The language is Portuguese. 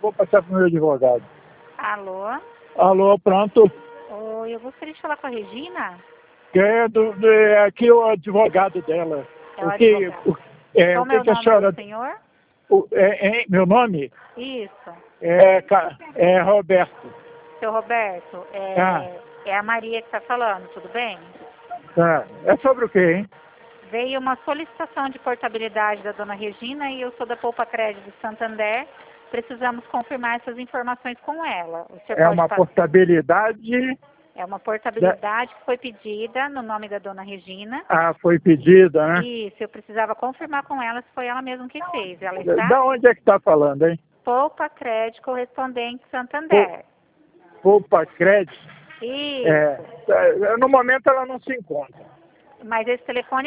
vou passar para o meu advogado. Alô? Alô, pronto. Oi, eu gostaria de falar com a Regina. Aqui é o advogado dela. É o advogado. Qual O o meu que a nome senhora... do senhor? Meu nome Isso. é Roberto. Seu Roberto, Ah, é a Maria que está falando, tudo bem? tá. É sobre o quê, hein? Veio uma solicitação de portabilidade da dona Regina e eu sou da Poupa Crédito do Santander. Precisamos confirmar essas informações com ela. O senhor É pode uma passar? portabilidade... É uma portabilidade que foi pedida no nome da dona Regina. Foi pedida, né? Isso, eu precisava confirmar com ela se foi ela mesma que fez. Ela está? Da onde é que está falando, hein? Poupa Crédito Correspondente Santander. Poupa Crédito. Isso. No momento ela não se encontra. Mas esse telefone